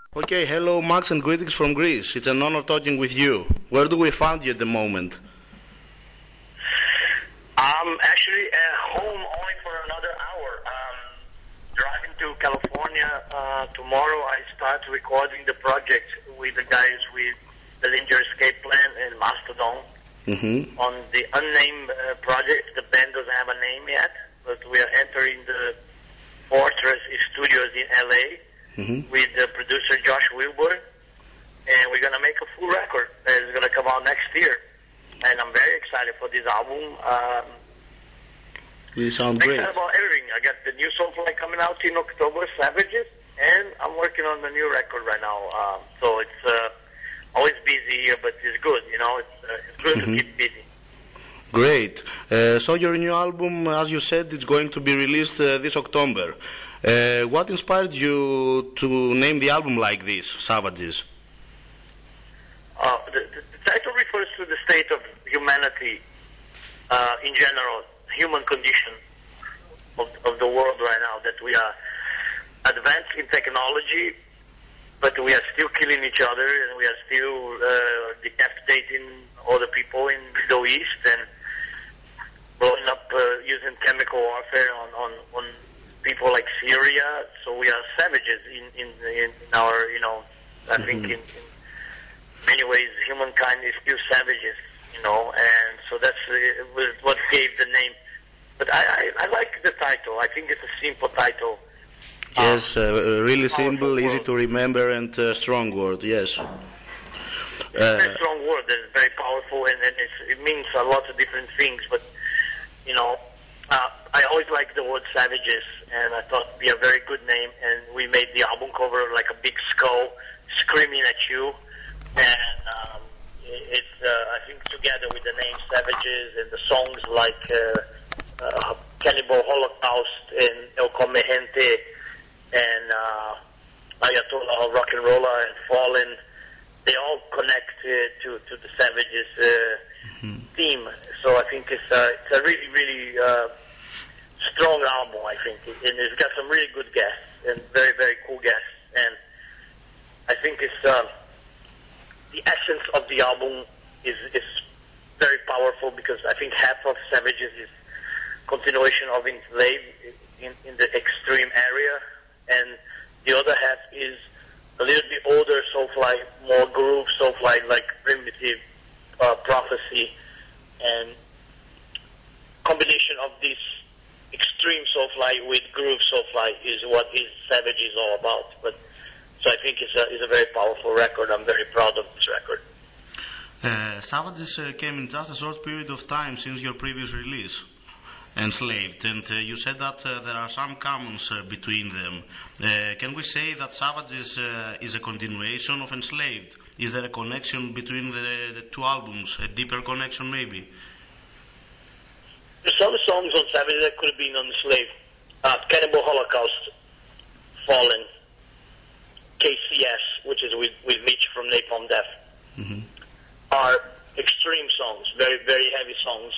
Okay, hello Max and greetings from Greece. It's an honor talking with you. Where do we find you at the moment? I'm actually at home only for another hour. Driving to California tomorrow. I start recording the project with the guys with the Linger Escape Plan and Mastodon. On the unnamed project. The band doesn't have a name yet, but we are entering the Fortress Studios in LA with the producer Josh Wilbur, and we're going to make a full record that is going to come out next year. And I'm very excited for this album. You sound I'm great. excited about everything. I got the new Soulfly coming out in October, Savages, and I'm working on the new record right now. So it's always busy here, but it's good, you know. It's good to keep busy. Great. So your new album, as you said, it's going to be released this October. What inspired you to name the album like this, Savages? The title refers to the state of humanity in general, human condition of the world right now, that we are advanced in technology, but we are still killing each other, and we are still decapitating other people in the Middle East and blowing up using chemical warfare on people like Syria. So we are savages in our, you know, I think in many ways humankind is still savages, you know, and so that's what gave the name. But I like the title. I think it's a simple title. Yes, really simple, easy to remember, and strong word, yes. It's a very strong word that is very powerful, and it means a lot of different things, but, you know, I always liked the word Savages, and I thought it'd be a very good name, and we made the album cover like a big skull screaming at you, and it's, I think, together with the name Savages and the songs like Cannibal Holocaust and El Come Gente and Ayatollah of Rock and Roller and Fallen, they all connect to the Savages theme. So I think it's a really, really strong album, I think. And it's got some really good guests and very, very cool guests. And I think it's the essence of the album is very powerful, because I think half of Savages is continuation of Enslaved in the extreme area, and the other half is a little bit older Soulfly, more groove Soulfly, like Primitive, Prophecy, and combination of this extreme Soulfly with groove Soulfly is what Savage is all about. But so I think it's a very powerful record. I'm very proud of this record. Savages came in just a short period of time since your previous release, Enslaved, and you said that there are some commons between them. Can we say that Savages is a continuation of Enslaved? Is there a connection between the two albums, a deeper connection maybe? There's some songs on Savages that could have been on Enslaved. Cannibal Holocaust, Fallen, KCS, which is with Mitch from Napalm Death, are extreme songs, very, very heavy songs,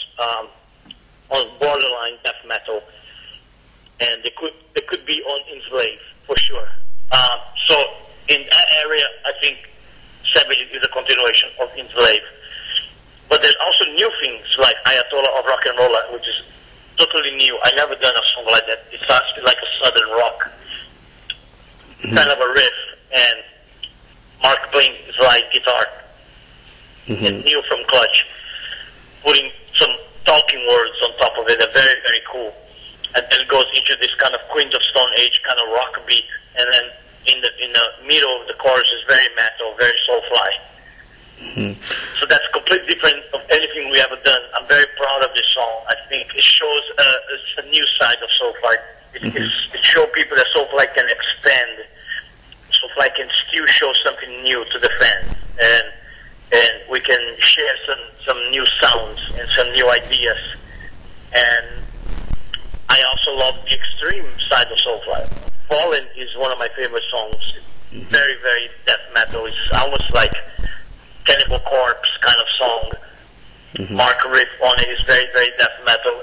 on borderline death metal, and they could be on Enslaved for sure. So in that area, I think Savage is a continuation of Enslaved. But there's also new things like Ayatollah of Rock and Roller, which is totally new. I never done a song like that. It starts like a southern rock, kind of a riff, and Mark playing slide guitar, and new from Clutch, putting some talking words on top of it. They're very, very cool. And then it goes into this kind of Queens of Stone Age kind of rock beat, and then in the middle of the chorus is very metal, very Soulfly. So that's completely different of anything we ever done. I'm very proud of this song. I think it shows a new side of Soulfly. It shows people that Soulfly can expand. Soulfly can still show something new to the fans, and we can share some new sounds and some new ideas. And I also love the extreme side of Soulfly. Fallen is one of my favorite songs. Very, very death metal. It's almost like Cannibal Corpse kind of song. Mark riff on it is very, very death metal,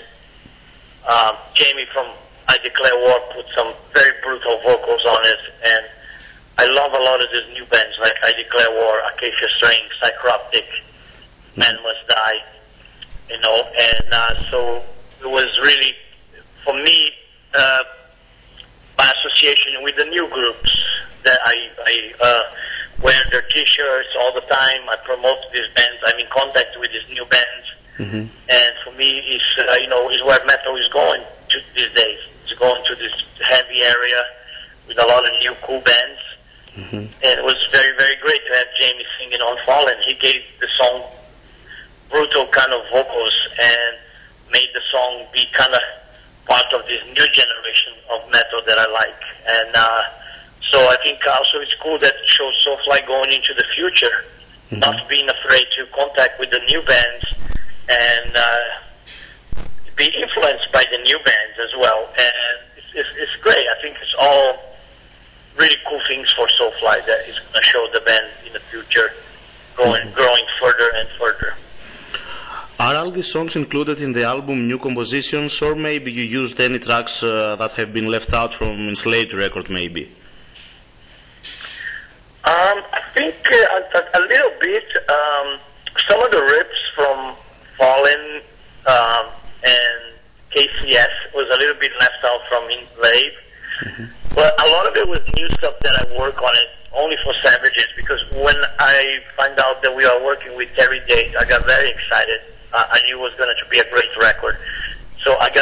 and Jamie from I Declare War put some very brutal vocals on it, and I love love a lot of these new bands, like I Declare War, Acacia Strain, Psychroptic, Man Must Die, you know, and so it was really, for me, by association with the new groups, that I wear their T-shirts all the time, I promote these bands, I'm in contact with these new bands, and for me, it's, you know, is where metal is going to these days. It's going to this heavy area with a lot of new cool bands. And it was very, very great to have Jamie singing on Fallen. He gave the song brutal kind of vocals and made the song be kind of part of this new generation of metal that I like. And so I think also it's cool that it shows Soulfly going into the future, not being afraid to contact with the new bands and be influenced by the new bands as well. And it's great. I think it's all really cool things for Soulfly that is going to show the band in the future growing further and further. Are all these songs included in the album new compositions, or maybe you used any tracks that have been left out from Enslaved record, maybe? I think a little bit. Some of the riffs from Fallen and KCS was a little bit left out from Enslaved. But a lot of it was new stuff that I work on it only for Savages, because when I find out that we are working with Terry Date, I got very excited. I knew it was going to be a great record. So I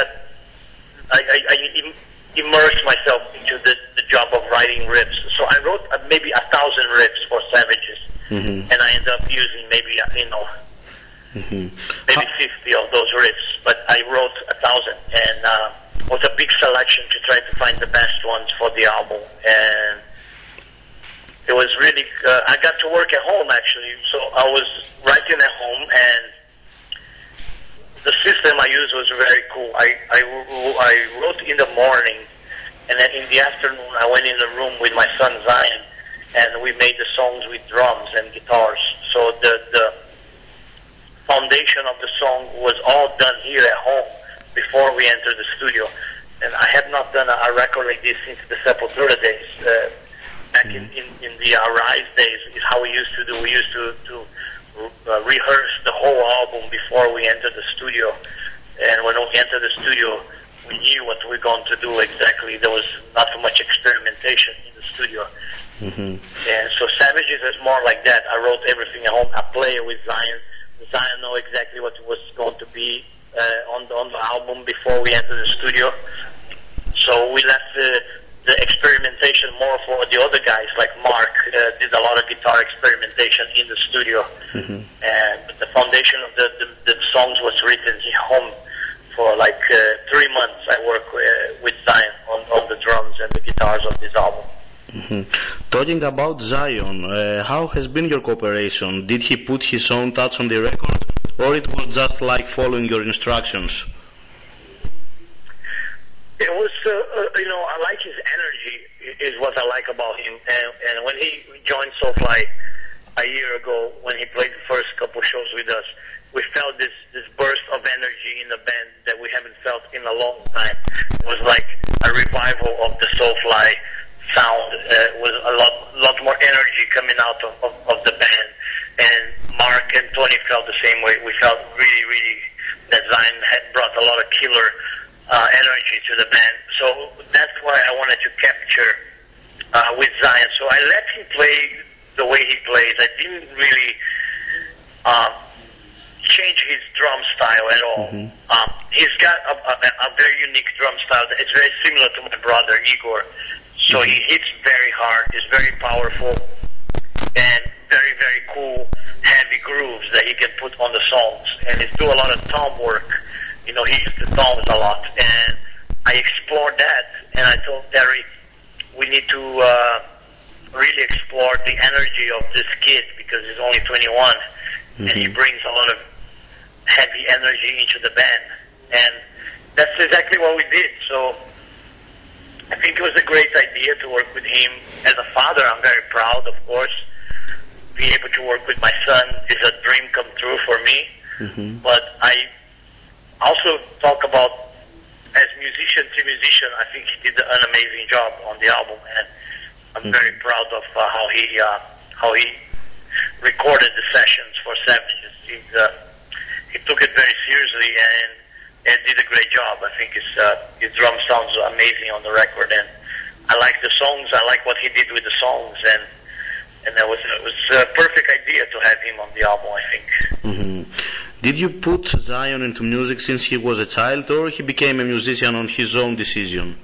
immersed myself into the job of writing riffs. So I wrote maybe 1,000 riffs for Savages, and I ended up using maybe, you know, maybe 50 of those riffs. But I wrote 1,000, and it was a big selection to try to find the best ones for the album. And it was really, I got to work at home actually. So I was writing at home, and the system I used was very cool. I wrote in the morning, and then in the afternoon I went in the room with my son Zion, and we made the songs with drums and guitars. So the foundation of the song was all done here at home before we entered the studio. And I have not done a record like this since the Sepultura days. Back in the Arise days is how we used to do. We used to rehearse the whole album before we entered the studio. And when we entered the studio, we knew what we were going to do exactly. There was not so much experimentation in the studio. And so Savages is more like that. I wrote everything at home. I play it with Zion. Zion know exactly what was going to be on the album before we entered the studio. So we left the experimentation more for the other guys, like Mark did a lot of guitar experimentation in the studio. And the foundation of the songs was written at home for like 3 months. I worked with Zion on the drums and the guitars of this album. Talking about Zion, how has been your cooperation? Did he put his own touch on the record, or it was just like following your instructions? It was, you know, I like his energy is what I like about him. And when he joined Soulfly a year ago, when he played the first couple shows with us, we felt this burst of energy in the band that we haven't felt in a long time. It was like a revival of the Soulfly sound. With a lot more energy coming out of the band. And Mark and Tony felt the same way. We felt really that Zion had brought a lot of killer energy to the band. So that's why I wanted to capture with Zion. So I let him play the way he plays. I didn't really change his drum style at all. He's got a very unique drum style. It's very similar to my brother Igor. So he hits very hard. He's very powerful and very cool, heavy grooves that he can put on the songs. And he's do a lot of tom work. You know, he used the toms a lot. And I explored that, and I told Terry, we need to really explore the energy of this kid, because he's only 21, and he brings a lot of heavy energy into the band. And that's exactly what we did. So I think it was a great idea to work with him. As a father, I'm very proud, of course. Being able to work with my son is a dream come true for me. But I also talk about, as musician to musician, I think he did an amazing job on the album. And I'm very proud of how he recorded the sessions for Savages. He took it very seriously and did a great job. I think his drum sounds amazing on the record, and I like the songs. I like what he did with the songs, and it was a perfect idea to have him on the album, I think. Mm-hmm. Did you put Zion into music since he was a child, or he became a musician on his own decision?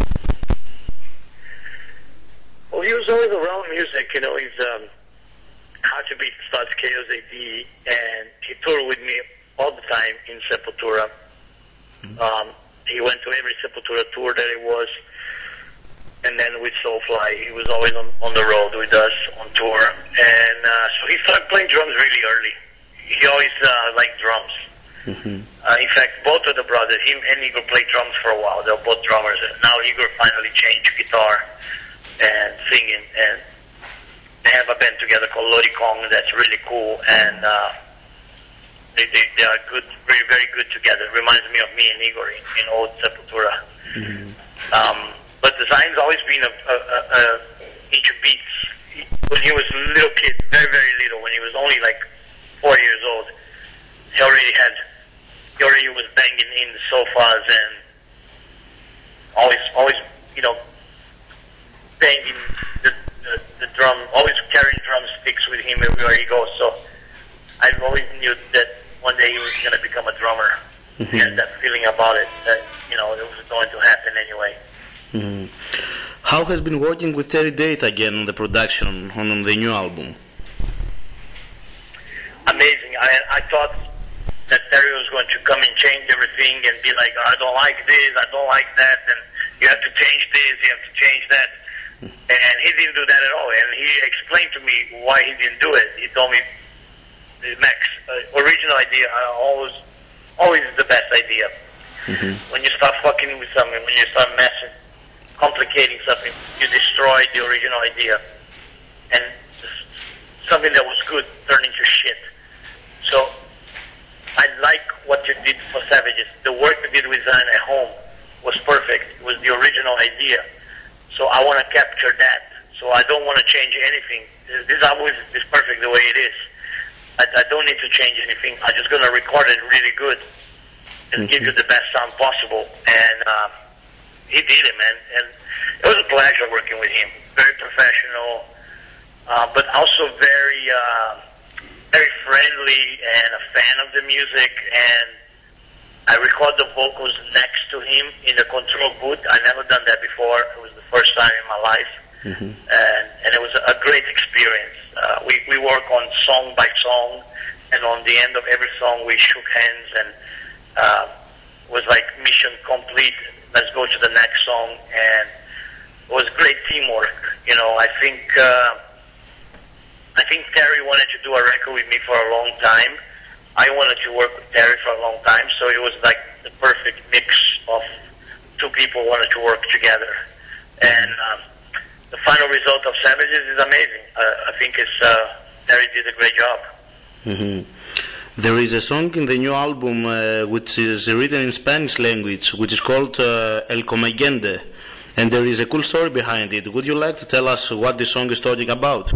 Well, he was always around music. You know, he's Hard to Beat starts Chaos AD, and he toured with me all the time in Sepultura. Mm-hmm. He went to every Sepultura tour that it was, and then with Soulfly, he was always on the road with us on tour. And so he started playing drums really early. He always liked drums. Mm-hmm. In fact, both of the brothers, him and Igor, played drums for a while. They were both drummers. And now Igor finally changed guitar and singing. And they have a band together called Lodi Kong that's really cool. And they are good, very, very good together. It reminds me of me and Igor in old Sepultura. Mm-hmm. But the Zion's always been into beats. When he was a little kid, very, very little, when he was only like 4 years old, he already was banging in the sofas and always, you know, banging the drum, always carrying drumsticks with him everywhere he goes. So I always knew that one day he was going to become a drummer. Mm-hmm. He had that feeling about it, that, you know, it was going to happen anyway. Mm-hmm. How has been working with Terry Date again on the production on the new album? Amazing. I thought that Terry was going to come and change everything and be like, I don't like this, I don't like that, and you have to change this, you have to change that. And he didn't do that at all. And he explained to me why he didn't do it. He told me, Max, original idea always is the best idea. Mm-hmm. When you start fucking with something, when you start messing, complicating something, you destroy the original idea. And something that was good turned into shit. So I like what you did for Savages. The work you did with Zion at home was perfect. It was the original idea. So I want to capture that. So I don't want to change anything. This album is perfect the way it is. I don't need to change anything. I'm just going to record it really good and give you the best sound possible. And he did it, man. And it was a pleasure working with him. Very professional, but also very, very friendly and a fan of the music. And I record the vocals next to him in the control booth. I never done that before. It was the first time in my life. Mm-hmm. And it was a great experience. We work on song by song, and on the end of every song we shook hands and was like mission complete. Let's go to the next song, and it was great teamwork. You know, I think Terry wanted to do a record with me for a long time. I wanted to work with Terry for a long time, so it was like the perfect mix of two people wanted to work together. And the final result of Savages is amazing. I think Terry did a great job. Mm-hmm. There is a song in the new album which is written in Spanish language, which is called El Comegente, and there is a cool story behind it. Would you like to tell us what the song is talking about?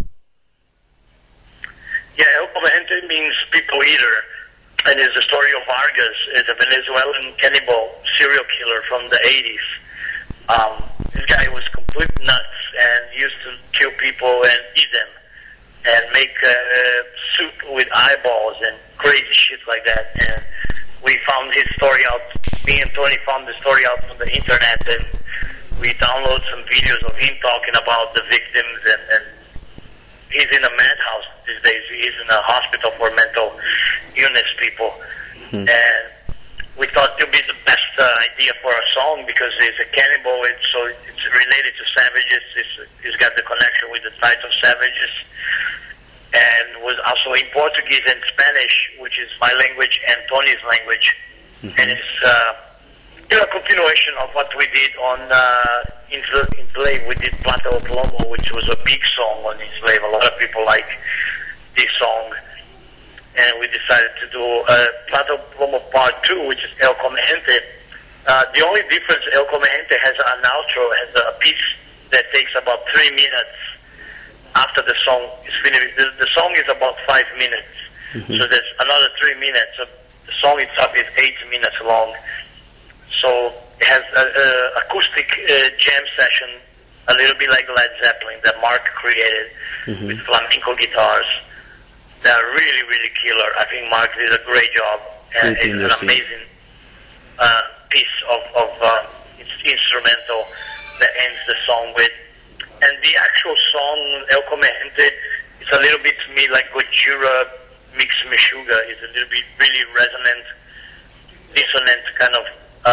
Yeah, El Comegente means people eater, and it's the story of Vargas. It's a Venezuelan cannibal serial killer from the 80s. This guy was complete nuts and used to kill people and eat them and make soup with eyeballs and crazy shit like that. And we found his story out. Me and Tony found the story out on the internet, and we downloaded some videos of him talking about the victims. And he's in a madhouse these days. He's in a hospital for mental illness people. Mm-hmm. And we thought it would be the best idea for a song because he's a cannibal, so it's related to Savages. He's got the connection with the title Savages, and was also in Portuguese and Spanish, which is my language and Tony's language. Mm-hmm. And it's a continuation of what we did on Enslaved. We did Plata o Plomo, which was a big song on Enslaved. A lot of people like this song. And we decided to do Plata o Plomo Part 2, which is El Comegente. The only difference, El Comegente has an outro, has a piece that takes about 3 minutes after the song is finished. The song is about 5 minutes, so there's another 3 minutes. So the song itself is 8 minutes long. So it has an acoustic jam session, a little bit like Led Zeppelin, that Mark created with flamenco guitars. They're really, really killer. I think Mark did a great job. And it's an amazing piece of it's instrumental that ends the song with. And the actual song, El Comediante, it's a little bit to me like Gojira mixed Meshuggah. It's a little bit really resonant, dissonant kind of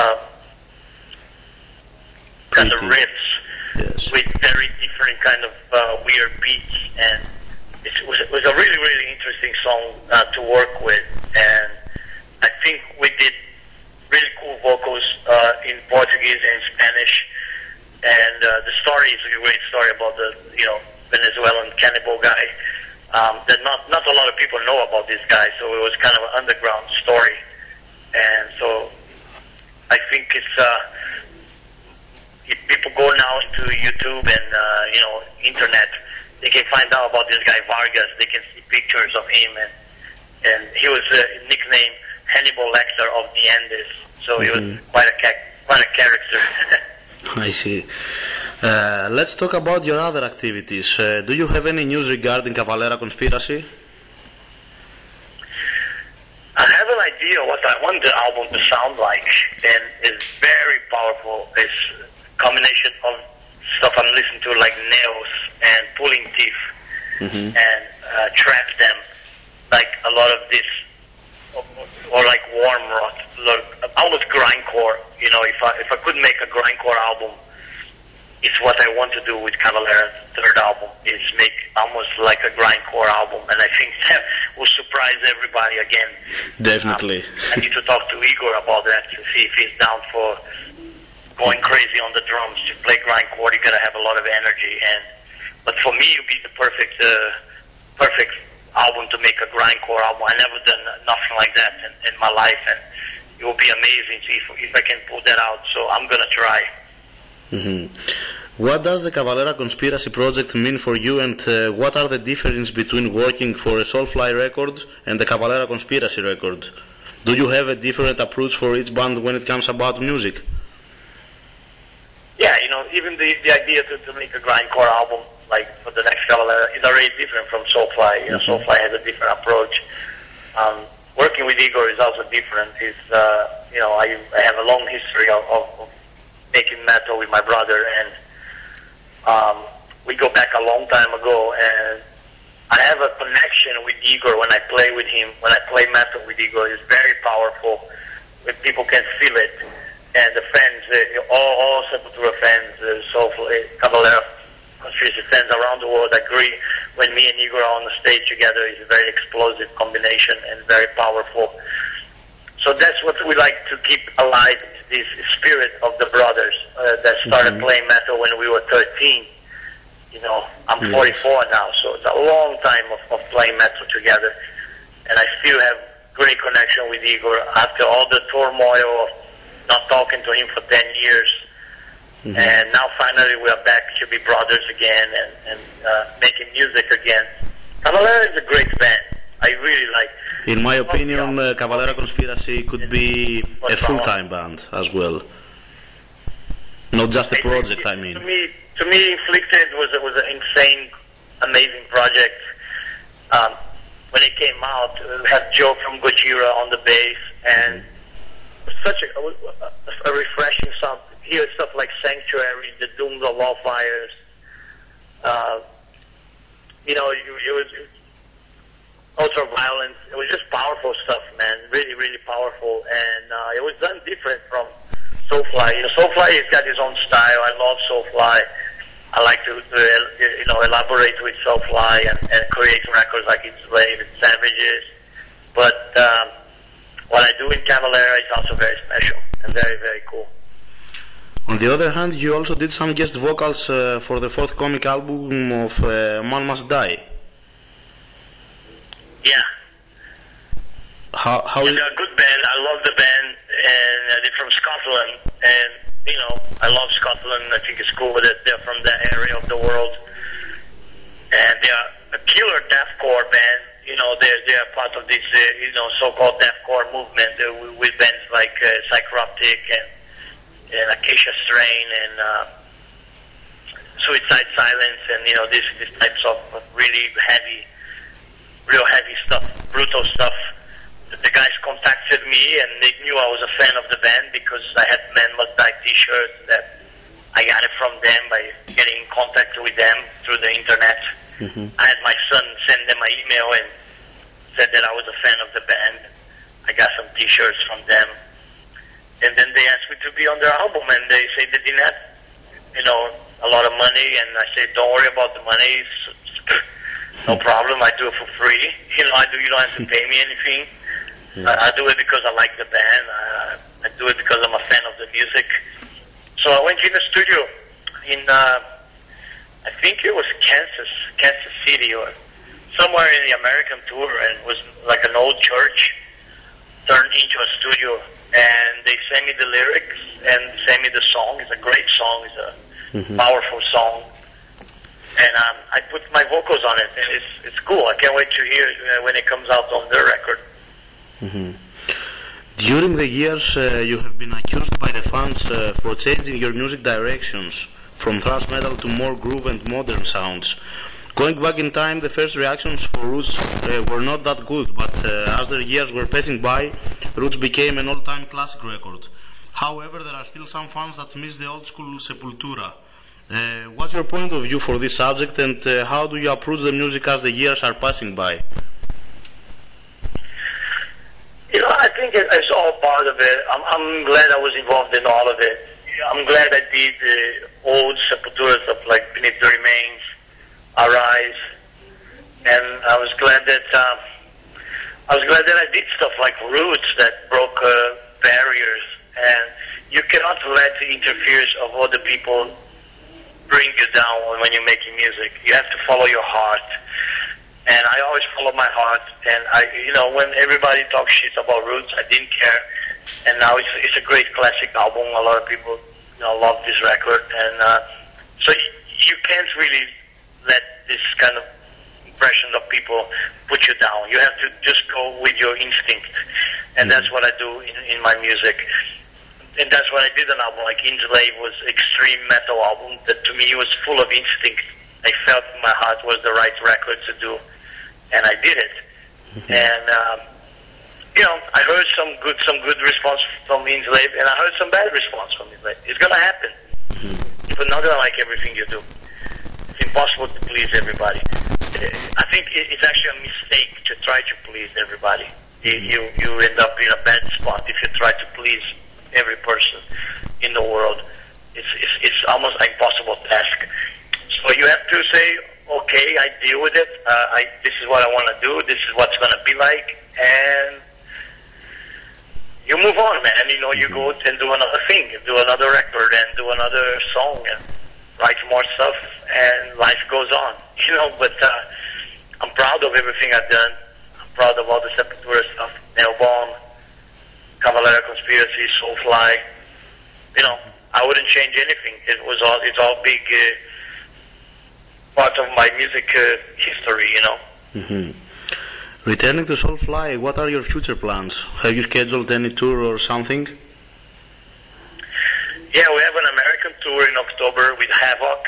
riffs, yes, with very different kind of weird beats. And it was a really, really interesting song to work with. And I think we did really cool vocals in Portuguese and Spanish. And the story is a great story about the Venezuelan cannibal guy. That not a lot of people know about this guy, so it was kind of an underground story. And so I think it's if people go now into YouTube and internet, they can find out about this guy Vargas. They can see pictures of him, and he was nicknamed Hannibal Lecter of the Andes. So he was quite a character. I see. Let's talk about your other activities. Do you have any news regarding Cavalera Conspiracy? I have an idea what I want the album to sound like, and it's very powerful. It's a combination of stuff I'm listening to, like Nails and Pulling Teeth, and Trap Them, like a lot of this, or like Warm Rot, almost grindcore. If I could make a grindcore album, it's what I want to do with Cavalera's third album, is make almost like a grindcore album, and I think that will surprise everybody again. Definitely. I need to talk to Igor about that to see if he's down for going crazy on the drums. To play grindcore, you gotta have a lot of energy, but for me, it would be the perfect album to make a grindcore album. I never done nothing like that in my life, and it will be amazing to see if I can pull that out. So I'm gonna try. What does the Cavalera Conspiracy project mean for you, and what are the differences between working for a Soulfly record and the Cavalera Conspiracy record? Do you have a different approach for each band when it comes about music? Yeah, even the idea to make a grindcore album, like for the next Cavalera, is already different from Soulfly. Soulfly has a different approach. Working with Igor is also different. I have a long history of making metal with my brother, and we go back a long time ago, and I have a connection with Igor when I play with him. When I play metal with Igor, it's very powerful. When people can feel it, and the fans, all Sepultura fans, Cavalera Conspiracy fans around the world agree. When me and Igor are on the stage together, it's a very explosive combination and very powerful. So that's what we like to keep alive, this spirit of the brothers that started playing metal when we were 13. I'm 44 now, so it's a long time of playing metal together. And I still have great connection with Igor after all the turmoil of not talking to him for 10 years. And now finally we are back to be brothers again and making music again. Cavalera is a great band. I really like. In my opinion, Cavalera Conspiracy could be a full-time band as well. Not just a project, I mean. To me, Inflicted was an insane, amazing project. When it came out, we had Joe from Gojira on the bass, and such a refreshing sound. Hear stuff like Sanctuary, The Dooms of All Fires. It was Ultraviolence. It was just powerful stuff, man. Really, really powerful, and it was done different from Soulfly. Soulfly has got his own style. I love Soulfly. I like to elaborate with Soulfly and create records like Enslaved and Savages. But what I do in Cavalera is also very special and very, very cool. On the other hand, you also did some guest vocals for the forthcoming album of Man Must Die. Yeah. How they're a good band. I love the band, and they're from Scotland. And I love Scotland. I think it's cool that they're from that area of the world, and they are a killer deathcore band. They are part of this so-called deathcore movement with bands like Psychroptic and Acacia Strain and Suicide Silence, and these types of really real heavy stuff, brutal stuff. The guys contacted me and they knew I was a fan of the band because I had Man Must Die t-shirts that I got it from them by getting in contact with them through the internet. Mm-hmm. I had my son send them an email and said that I was a fan of the band. I got some t-shirts from them. And then they asked me to be on their album, and they said they didn't have, a lot of money, and I said, don't worry about the money. No problem. I do it for free. You don't have to pay me anything. I do it because I like the band. I do it because I'm a fan of the music. So I went in the studio in, I think it was Kansas City or somewhere in the American tour, and it was like an old church turned into a studio. And they sent me the lyrics and sent me the song. It's a great song. It's a powerful song. And I put my vocals on it, and it's cool. I can't wait to hear when it comes out on their record. Mm-hmm. During the years, you have been accused by the fans for changing your music directions from thrash metal to more groove and modern sounds. Going back in time, the first reactions for Roots were not that good, but as the years were passing by, Roots became an all-time classic record. However, there are still some fans that miss the old-school Sepultura. What's your point of view for this subject, and how do you approach the music as the years are passing by? I think it's all part of it. I'm glad I was involved in all of it. I'm glad I did the old Sepultura stuff like Beneath the Remains, Arise, and I was glad that I did stuff like Roots that broke barriers. And you cannot let the interference of other people bring you down when you're making music. You have to follow your heart. And I always follow my heart. And when everybody talks shit about Roots, I didn't care. And now it's a great classic album. A lot of people love this record. And so you can't really let this kind of impression of people put you down. You have to just go with your instinct. And that's what I do in my music. And that's what I did an album. Like Enslaved was extreme metal album that to me was full of instinct. I felt in my heart was the right record to do. And I did it. And, I heard some good response from Enslaved, and I heard some bad response from Enslaved. It's going to happen. People are not going to like everything you do. It's impossible to please everybody. I think it's actually a mistake to try to please everybody. You end up in a bad spot if you try to please every person in the world. It's almost an impossible task. So you have to say, okay, I deal with it. This is what I want to do. This is what's going to be like. And you move on, man. You go and do another thing, do another record, and do another song, and write more stuff, and life goes on. But I'm proud of everything I've done. I'm proud of all the Sepultura stuff. Nailbomb, Cavalera Conspiracy, Soulfly. I wouldn't change anything. It's all big part of my music history, Mm-hmm. Returning to Soulfly, what are your future plans? Have you scheduled any tour or something? Yeah, we have an American tour in October with Havoc,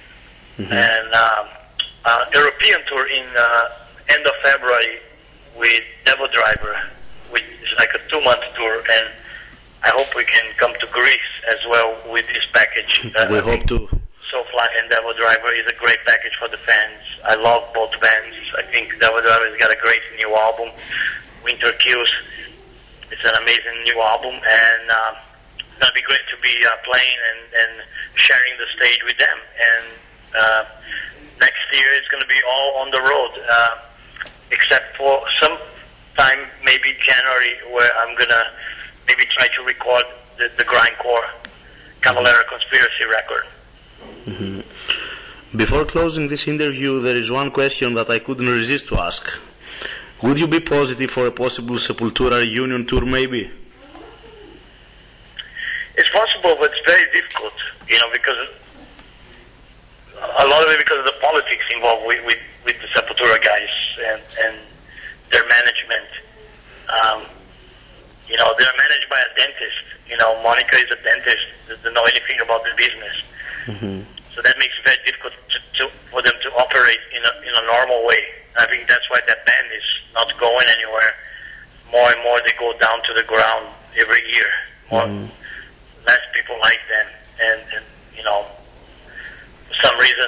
and European tour in end of February with Devil Driver, which is like a 2-month tour, and I hope we can come to Greece as well with this package. We hope to. Soulfly and Devil Driver is a great package for the fans. I love both bands. I think Devil Driver has got a great new album, Winter Kills. It's an amazing new album, and it's going to be great to be playing and sharing the stage with them. And next year it's going to be all on the road, except for some time, maybe January, where I'm going to maybe try to record the grindcore Cavalera Conspiracy record. Mm-hmm. Before closing this interview, there is one question that I couldn't resist to ask. Would you be positive for a possible Sepultura reunion tour, maybe? It's possible, but it's very difficult, because a lot of it because of the politics involved with the Sepultura guys and their management. They're managed by a dentist. Monica is a dentist, doesn't know anything about the business. Mm-hmm. So that makes it very difficult for them to operate in a normal way. I think that's why that band is not going anywhere. More and more they go down to the ground every year. Less people like them, and for some reason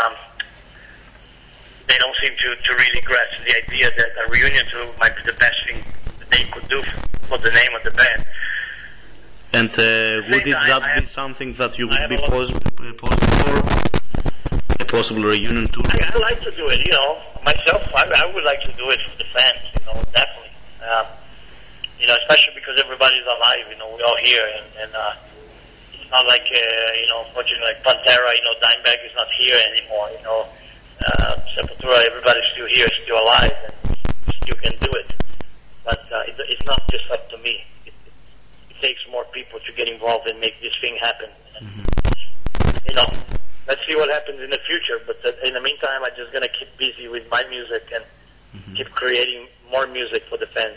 they don't seem to really grasp the idea that a reunion tour might be the best thing that they could do for the name of the band. And would that be something that you would be possible for? A possible reunion tour? I'd like to do it, myself. I would like to do it for the fans, definitely. Especially because everybody's alive, we're all here, and it's not like, unfortunately, like Pantera, Dimebag is not here anymore, Sepultura, everybody's still here, still alive, and still can do it. But it's not just up to me. It takes more people to get involved and make this thing happen. Let's see what happens in the future, but in the meantime, I'm just going to keep busy with my music and keep creating more music for the fans.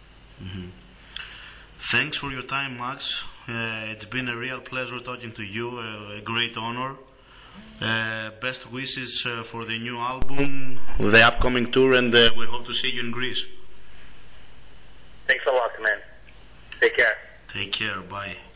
Thanks for your time, Max. It's been a real pleasure talking to you, a great honor. Best wishes for the new album, the upcoming tour, and we hope to see you in Greece. Thanks a lot, man. Take care. Take care, bye.